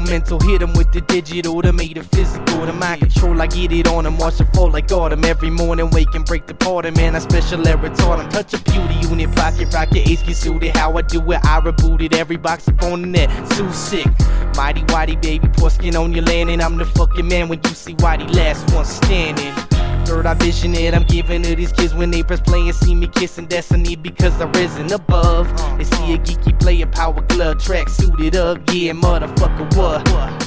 mental, hit him with the digital to make it physical. The mind control, I get it on him, watch it fall like autumn. Every morning wake and break the party, man, I special error taught him. Touch a beauty unit, pocket rocket, ace get suited. How I do it, I rebooted every box up on the net. So sick, mighty whitey baby, pour skin on your landing. I'm the fucking man when you see whitey last one standing. Third eye vision it, I'm giving to these kids when they press play and see me kissing destiny because I've risen above. They see a geeky player, power glove, track suited up, yeah, motherfucker, what?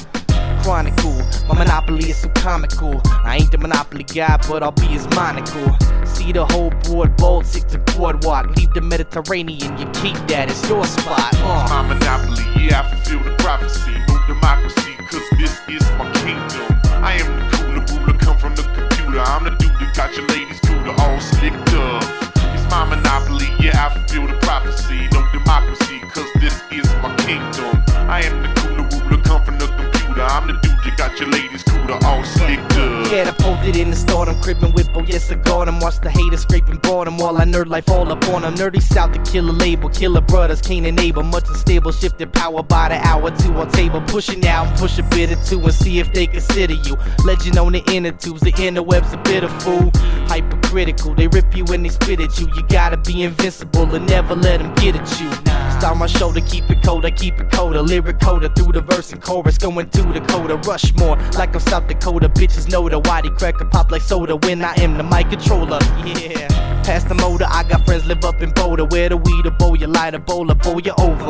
Chronicle, my monopoly is so comical. I ain't the monopoly guy, but I'll be his monocle. See the whole board, bold, stick to boardwalk. Leave the Mediterranean, you keep that, it's your spot. It's my monopoly, yeah, I fulfill the prophecy. No democracy, cause this is my kingdom. I am the cooler ruler, come from the computer. I'm the dude that got your ladies cooler, all slicked up. It's my monopoly, yeah, I fulfill the prophecy. No democracy, cause this is my kingdom. I am the cooler ruler, come from the computer. I'm the dude that got your ladies cooler, all slicked up. Catapulted in the stardom, cribbing whipple, yes I got him. Watch the haters scraping bottom while I nerd life all up on them. Nerdy south to kill a label, killer brothers can't enable. Much unstable, shifted power by the hour to our table. Pushing out, push a bit or two and see if they consider you. Legend on the inner tubes, the interwebs a bit of fool. Hypercritical, they rip you when they spit at you. You gotta be invincible and never let them get at you. Start my shoulder, keep it cold, I keep it colder. Lyric coda through the verse and chorus, going through the coda. Rushmore, like I'm South Dakota. Bitches know the whitey cracker pop like soda when I am the mic controller. Yeah. Past the motor, I got friends live up in Boulder. Where the weed, a bowl, you light a bowler, bowl you over.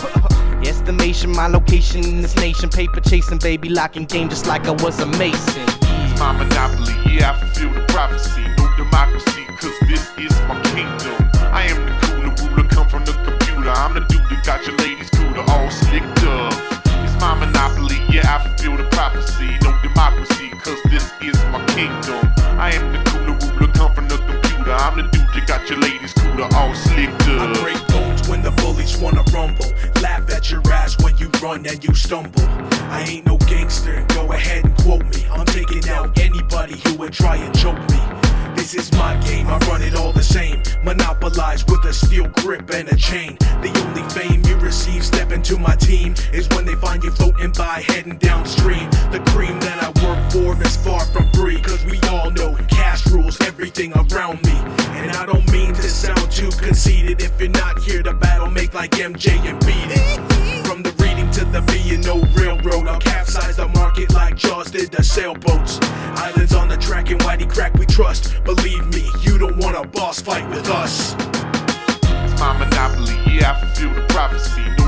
Estimation, my location in this nation. Paper chasing, baby, locking game just like I was a mason. It's my monopoly, yeah, I fulfill the prophecy. No democracy, cause this is my kingdom. I am the cooler ruler, come from the computer. I'm the dude that got your ladies cooler, all slicked up. It's my monopoly, yeah, I fulfill the prophecy. No democracy, cause this is my kingdom. I am the cooler ruler, come from the computer. I'm the dude that got your ladies cooler, all slicked up. I break bones when the bullies wanna rumble. Laugh at your ass when you run and you stumble. I ain't no gangster, go ahead and quote me. I'm taking out anybody who would try and choke me. This is my game, I run it all the same. Monopolize with a steel grip and a chain. The only fame you receive stepping to my team is when they find you floating by heading downstream. The cream that I work for is far from free, cause we all know cash rules everything around me. And I don't mean to sound too conceited. If you're not here to battle, make like MJ and beat it. From the reading to the B&O railroad, I'll capsize the market like Jaws did the sailboats. Islands on the track and whitey crack we trust. Believe me, you don't want a boss fight with us. It's my monopoly, yeah, I fulfill the prophecy. No